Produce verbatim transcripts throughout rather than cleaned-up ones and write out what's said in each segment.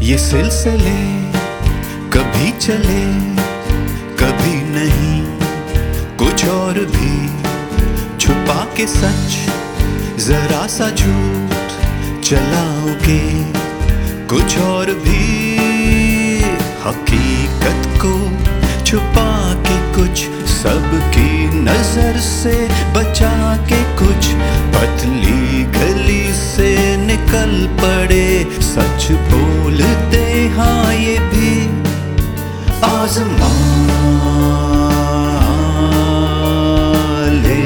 ये सिलसिले कभी चले कभी नहीं, कुछ और भी छुपा के सच, जरा सा झूठ चलाओगे, कुछ और भी हकीकत को छुपा के कुछ, सबकी नजर से बचा के कुछ, पतली गली से निकल पड़े, सच बोलते हाँ ये भी आजमा ले।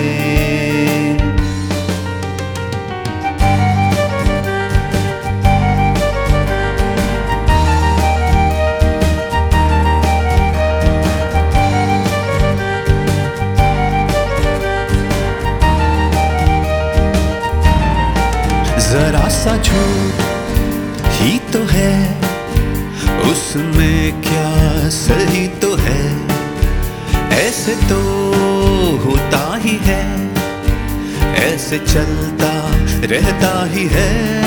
जरा सा झूठ ही तो है, उसमें क्या सही तो है, ऐसे तो होता ही है, ऐसे चलता रहता ही है,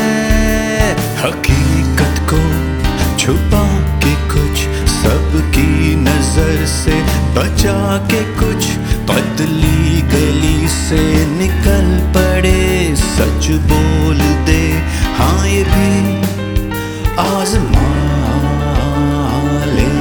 हकीकत को छुपा के कुछ, सबकी नजर से बचा के कुछ, पतली गली से निकल पड़े, सच बोल दे हाँ ये भी आजमा ले।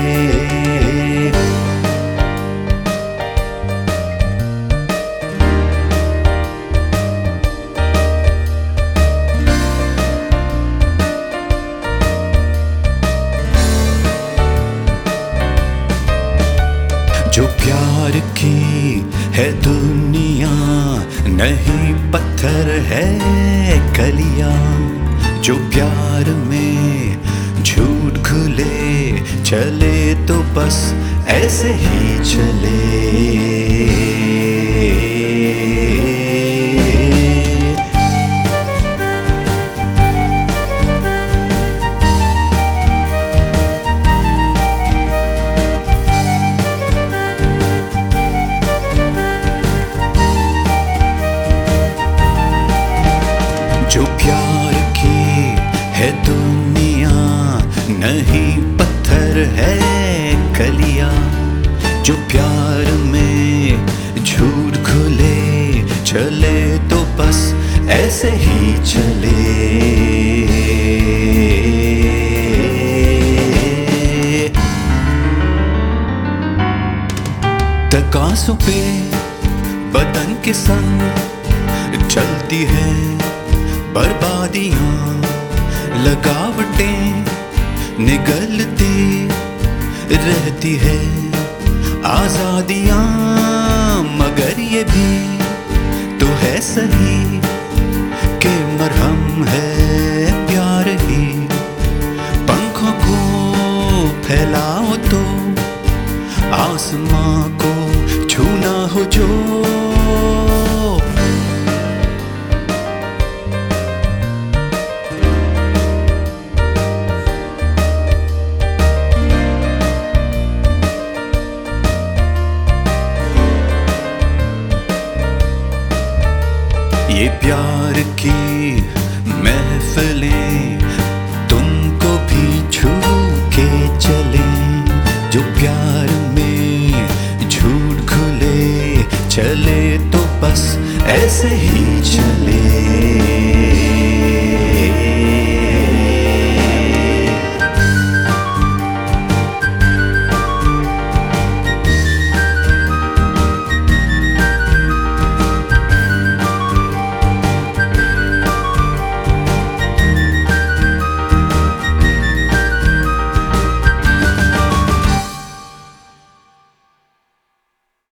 जो प्यार की है दुनिया नहीं पत्थर है कलियां, जो प्यार में झूठ खुले चले तो बस ऐसे ही चले। जो प्यार की है दुनिया नहीं पत्थर है कलियां, जो प्यार में झूठ खुले चले तो बस ऐसे ही चले। तकासों पे बदन के संग चलती है बर्बादियां, लगावटें निगलती रहती है आजादियां, मगर ये भी तो है सही कि मरहम है प्यार ही, पंखों को फैलाओ तो आसमां को छूना हो जो, ये प्यार की महफिलें तुमको भी छू के चले, जो प्यार में झूठ खुले चले तो बस ऐसे ही चले।